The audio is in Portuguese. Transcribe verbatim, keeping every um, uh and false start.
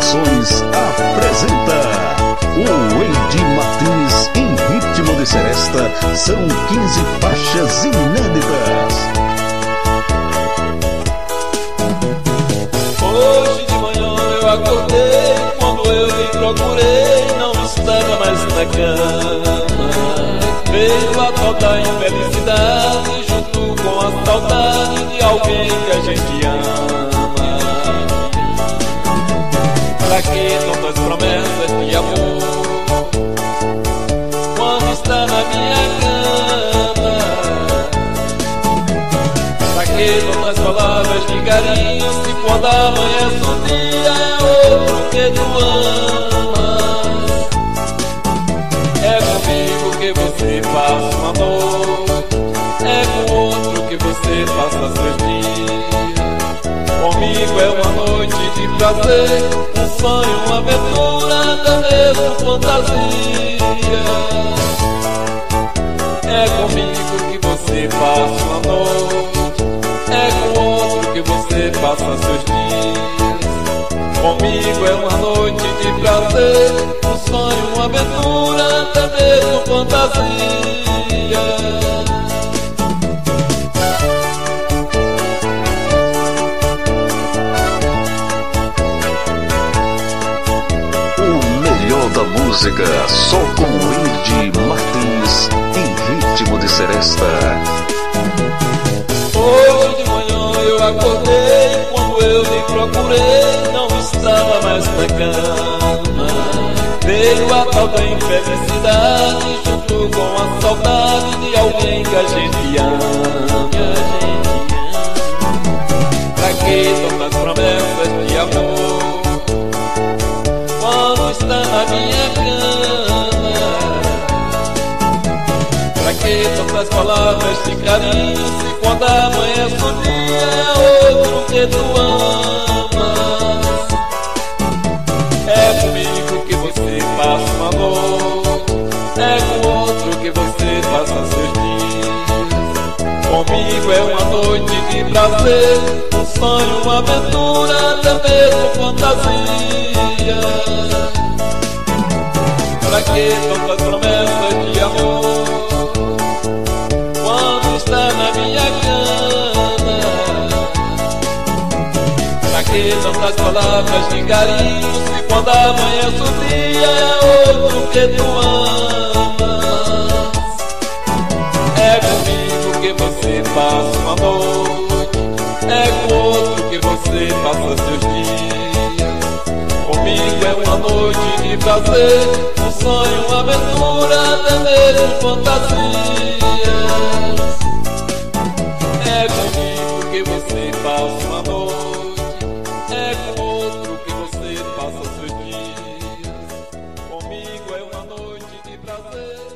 Gravações apresenta o Eide Martins em ritmo de seresta. São quinze faixas inéditas. Hoje de manhã eu acordei, quando eu lhe procurei, não estava mais na cama. Veio a tal da infelicidade, junto com a saudade de alguém que a gente ama. Pra que tantas promessas de amor, quando está na minha cama? Pra que tantas palavras de carinho, se quando amanhece um dia é outro que tu amas? É comigo que você passa uma noite, é com outro que você passa seus dias. Comigo é uma noite de prazer, um sonho, uma aventura, até mesmo fantasia. É comigo que você passa uma noite, é com outro que você passa seus dias. Comigo é uma noite de prazer, um sonho, uma aventura, até mesmo fantasia. Da música, só com Eide Martins em ritmo de seresta. Hoje de manhã eu acordei, quando eu lhe procurei, não estava mais na cama. Veio a tal da infelicidade, junto com a saudade de alguém que a gente ama. Pra que tantas promessas de amor, quando está na minha cama? Pra que tantas palavras de carinho, se quando amanhece um dia é outro que tu amas? É comigo que você passa uma noite, é com outro que você passa seus dias. Comigo é uma noite de prazer, um sonho, uma aventura, até mesmo fantasia. Pra que tantas promessas de amor, quando está na minha cama? Pra que tantas palavras de carinho, se quando amanhece o dia é outro que tu amas? É comigo que você passa uma noite, é com outro que você passa seus dias. Comigo é uma noite de prazer, um sonho, uma aventura, até mesmo fantasia. É comigo que você passa uma noite, é com outro que você passa seus dias. Comigo é uma noite de prazer.